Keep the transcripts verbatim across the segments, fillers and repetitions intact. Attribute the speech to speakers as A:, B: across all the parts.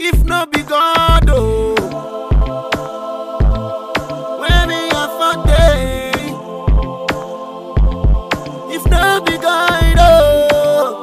A: If no be God, oh, when he have a day. If no be God, oh,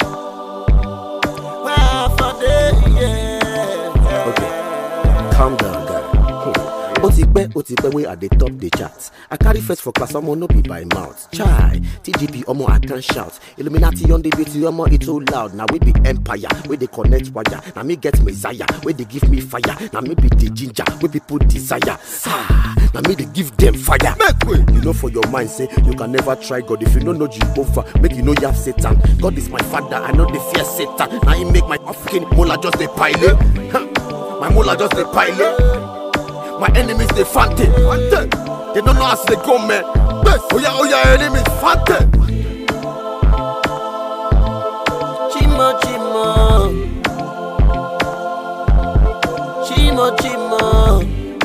A: when have a day, yeah.
B: Okay, calm down, guy. Otipe, Otipe, we at the top the charts. I carry first for class, I'm no be by mouth. Chai, T G P, omo I can't shout. Illuminati on the beat, omo it too loud. Now we be empire, where they connect wire. Now me get Messiah, where they give me fire. Now me be the ginger, where people desire. Ah, now me they give them fire. Make way, you know for your mind say you can never try God if you don't know Jehovah. Make you know you have Satan. God is my father, I know they fear Satan. Now he make my fucking mola just a pilot. My mola just a pilot. My enemies they fante. They don't know as they go, man. Oh yeah, oh yeah, enemies fante.
A: Chimo, chimo, chimo, chimo,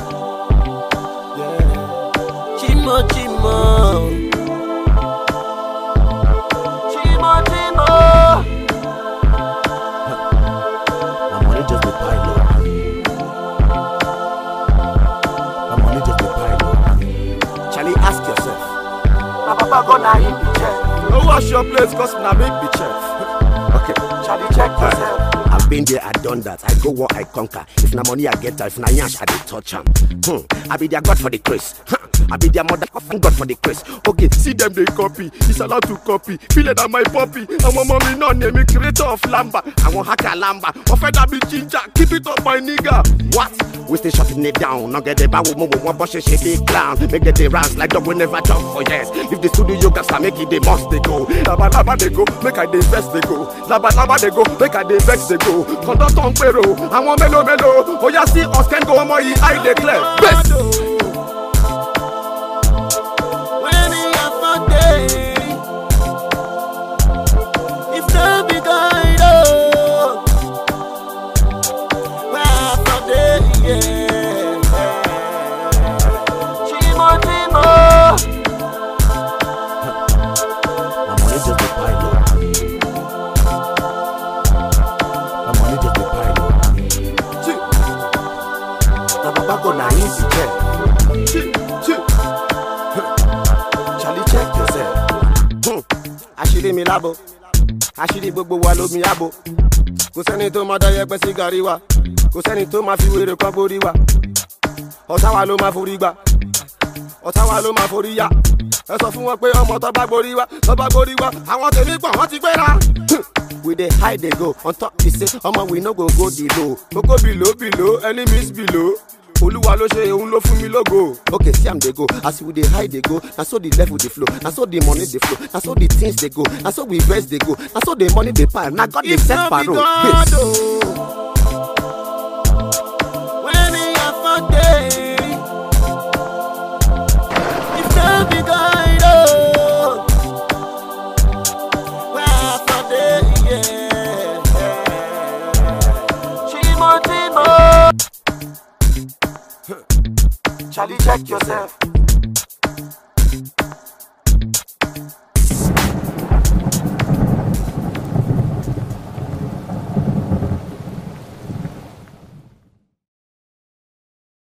A: yeah. Chimo, chimo, chimo, chimo.
B: My money just a pilot. Ask yourself.
A: Na Papa God na him be chef.
B: No wash your place cause na me be chef. Okay.
A: Charlie, check yourself.
B: I've been there, I done that. I go where I conquer. If na money I get, if na yash I dey touch am. Hmm. I be their God for the grace. Huh. I be their mother God for the grace. Okay, see them they copy. It's allowed to copy. Feel it on my puppy. I'm a mommy no name me creator of lamba. I want hacker lamba. Offender be ginger. Keep it up my nigga. What? We still shutting it down. Now get the bow mo mo one bush shit big clown. Make the day rounds like dog we never jump for yes. If the studio yoga start make it they must they go. Laba laba they go. Make I they vex they go. Laba laba they go. Make I they vex they go. Conduct on pero. I want melo melo. Oh ya see us can go more I declare. Best.
A: When he have a day, if no be God, oh, when have a day, yeah. Chimo, chimo.
B: My money just a pilot. My money just a pilot. Na Papa God na him be chef. Charlie, check yourself.
A: Àṣírí mi lábo, àṣírí gbogbo wa lómi àbò. Kò sẹ́ni tó máa dá yẹpẹ́ sí gàrí wa, kò sẹ́ni tó máa fi wèrè kan borí wa. Ọ̀tá wa ló máa forí gbà, ọ̀tá wa ló máa forí yá. Ẹ sọ fún wọn pé ọmọ tó bá gborí wa, tó bá gborí wa, àwọn tèmi pọ̀ wọ́n ti gbéra. We dey hide dey go, on top be say ọmọ we no go go below. Kókó below below, enemies below. Olúwa ló ṣe òun ló fún mi lógo. Okay, see am dey go, as we dey hide dey go, na so the level dey flow, na so the money dey flow, na so the things dey go, na so we vex dey go, na so the money dey pile, na God dey set parole. Yes. When he have a day, if no be God, oh, when have a day, yeah. Chimo, chimo. Charlie, check yourself.